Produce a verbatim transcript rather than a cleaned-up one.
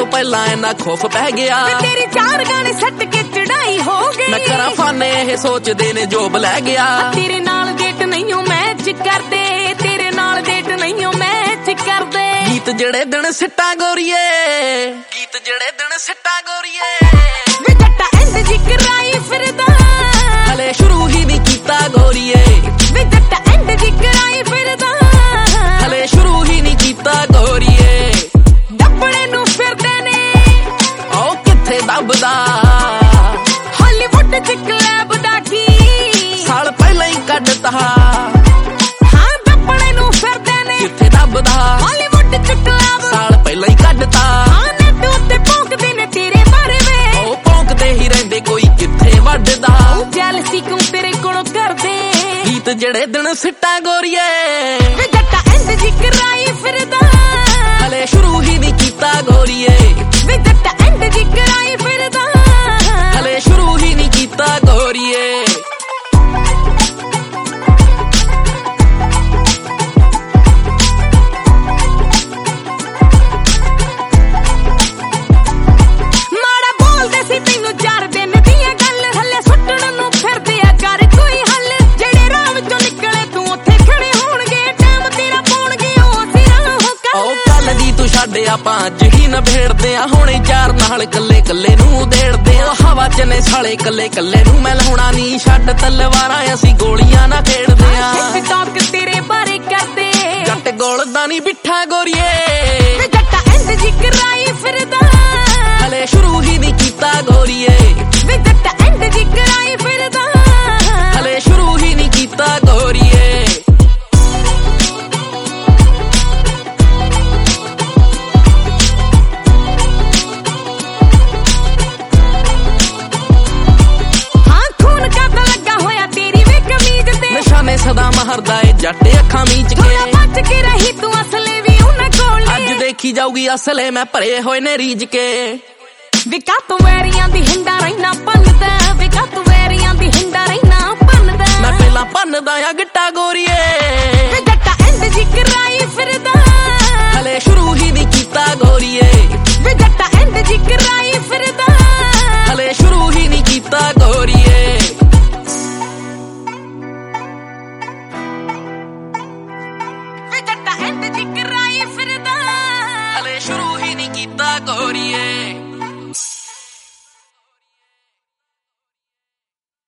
ਤੋਂ ਪਹਿਲਾਂ ਇੰਨਾ ਖੌਫ ਪੈ ਗਿਆ ਤੇਰੀ ਚਾਰ ਗਾਣੇ ਸੱਟ ਕੇ ਚੜਾਈ ਹੋ ਗਈ ਮੈਂ ਕਰਾਂ ਫਾਨੇ ਇਹ ਸੋਚਦੇ ਨੇ ਜੋਬ ਲੈ ਗਿਆ ਤੇਰੇ ਨਾਲ ਡੇਟ ਨਹੀਂ ਮੈਚ ਕਰਦੇ ਤੇਰੇ ਨਾਲ ਡੇਟ ਨਹੀਂ ਮੈਚ ਕਰਦੇ ਗੀਤ ਜਿਹੜੇ ਦਿਨ ਸਿੱਟਾਂ ਗੋਰੀਏ ਗੀਤ ਜਿਹੜੇ ਦਿਨ ਸਿੱਟਾਂ ਗੋਰੀਏ ਵੇ ਜੱਟਾ ਇੰਜ ਜਿਕਰਾਈ ਫਿਰਦਾ ਹਲੇ ਸ਼ੁਰੂ ਹੀ ਨਹੀਂ ਕੀਤਾ ਗੋਰੀਏ ਵੇ ਜੱਟਾ ਇੰਜ ਜਿਕਰਾਈ ਫਿਰਦਾ ਹਲੇ ਸ਼ੁਰੂ ਹੀ ਨਹੀਂ ਕੀਤਾ ਗੋਰੀਏ ਦੱਬਣੇ ਨੂੰ ਫਿਰਦੇ ਨੇ ਉਹ ਕਿੱਥੇ ਦੱਬਦਾ ਹਾਲੀਵੁੱਡ ਚ ਕਲੱਬ ਦਾ ਕੀ ਸਾਲ ਪਹਿਲਾਂ ਹੀ ਕੱਢਤਾ ਹਾਂ ਦੱਬਣੇ ਨੂੰ ਫਿਰਦੇ ਨੇ ਕਿੱਥੇ ਦੱਬਦਾ ਹਾਲੀਵੁੱਡ ਚ ਕਲੱਬ ਸਾਲ ਪਹਿਲਾਂ ਹੀ ਕੱਢਤਾ ਹਾਂ ਨੈਟ ਉੱਤੇ ਭੌਂਕਦੇ ਨੇ ਤੇਰੇ ਬਾਰੇ ਵੇ ਉਹ ਭੌਂਕਦੇ ਹੀ ਰਹਿੰਦੇ ਕੋਈ ਕਿੱਥੇ ਵੱਢਦਾ ਜੈਲਸੀ ਕਿਉਂ ਤੇਰੇ ਕੋਲੋਂ ਕਰਦੇ ਗੀਤ ਜਿਹੜੇ ਦਿਨ ਸਿੱਟਾਂ ਗੋਰੀਏ ਵੇ ਜੱਟਾ ਇੰਜ ਜਿਕਰਾਈ ਫਿਰਦਾ ਹਲੇ ਸ਼ੁਰੂ ਹੀ ਨਹੀਂ ਕੀਤਾ ਗੋਰੀਏ ਵੇ ਜੱਟਾ ਇੰਜ ਜਿਕਰਾਈ ਫਿਰਦਾ ਹਲੇ ਸ਼ੁਰੂ ਹੀ ਨਹੀਂ ਕੀਤਾ ਗੋਰੀਏ ਮਾੜਾ ਬੋਲਦੇ ਸੀ ਤੈਨੂੰ ਚਾਰ ਦਿਨ ਦੀਆਂ ਗੱਲ ਹੱਲੇ ਸੁੱਟਣ ਨੂੰ ਫਿਰਦੇ ਆ ਕਰ ਕੋਈ ਹੱਲ ਜਿਹੜੇ ਰਾਹ ਵਿੱਚੋਂ ਨਿਕਲੇ ਤੂੰ ਉੱਥੇ ਖੜੇ ਹੋਣਗੇ ਟਾਈਮ ਤੇਰਾ ਪਾਉਣਗੇ ਉਹ ਅਸੀਂ ਰਾਹ ਕਰ ਉਹ ਕੱਲ ਦੀ ਤੂੰ ਛੱਡ ਆਪਾਂ ਅੱਜ ਹੀ ਨਭੇੜਦੇ ਆ ਹੁਣੇ ਚਾਰ ਨਾਲ ਕੱਲੇ ਕੱਲੇ ਨੂੰ ਦੇੜਦੇ ਆ ਹਵਾ ਚ ਨੇ ਸਾਲੇ ਕੱਲੇ ਕੱਲੇ ਨੂੰ ਮੈਂ ਲਾਉਣਾ ਨਹੀਂ ਛੱਡ ਤਲਵਾਰਾਂ ਅਸੀਂ ਗੋਲੀਆਂ ਨਾ ਖੇਡਦੇ ਆ ਟਿਕਟੌਕ ਤੇਰੇ ਬਾਰੇ ਕਰਦੇ ਜੱਟ ਗੋਲ ਦਾ ਨਹੀਂ ਬਿੱਠਾ ਗੋਰੀਏ ਵੇ ਜੱਟਾ ਇੰਜ ਜਿਕਰਾਈ ਫਿਰਦਾ ਹਲੇ ਸ਼ੁਰੂ ਹੀ ਨਹੀਂ ਕੀਤਾ ਗੋਰੀਏ ਵੇ ਜੱਟਾ ਇੰਜ ਜਿਕਰਾਈ ਫਿਰਦਾ ਹਲੇ ਸ਼ੁਰੂ ਹੀ ਨਹੀਂ ਕੀਤਾ ਗੋਰੀਏ ਹਾਂ ਖੂਨ ਕੱਢ ਲੱਗਾ ਹੋਇਆ ਤੇਰੀ ਵੇ ਕਮੀਜ਼ ਤੇ ਨਿਸ਼ਾਨੇ ਸਦਾ ਮਾਰਦਾ ਏ ਜੱਟ ਅੱਖਾਂ ਮੀਚ ਥੋੜਾ ਕੇ ਬਚ ਕੇ ਰਹੀ ਤੂੰ ਅਸਲੇ ਵੀ ਉਹਨਾਂ ਕੋਲ ਅੱਜ ਦੇਖੀ ਜਾਊਗੀ ਅਸਲੇ ਮੈਂ ਭਰੇ ਹੋਏ ਨੇ ਰੀਝ ਕੇ ਵਿਕਾ ਤੂੰ ਵੈਰੀਆਂ ਦੀ ਹਿੰਡਾ ਰਹਿਣਾ ਪੰਨਦਾ ਵਿਕਾ ਤੂੰ ਵੈਰੀਆਂ ਦੀ ਹਿੰਡਾ ਰਹਿਣਾ ਪੰਨਦਾ ਮੈਂ ਪਹਿਲਾਂ ਭੰਨਦਾ ਆ ਗਿੱਟਾ ਗੋਰੀਏ ਵੇ ਜੱਟਾ ਇੰਜ ਜਿਕਰਾਈ ਫਿਰਦਾ ਹਲੇ ਸ਼ੁਰੂ ਹੀ ਨਹੀਂ ਕੀਤਾ ਗੋਰੀਏ ਵੇ ਜੱਟਾ ਇੰਜ ਜਿਕਰਾਈ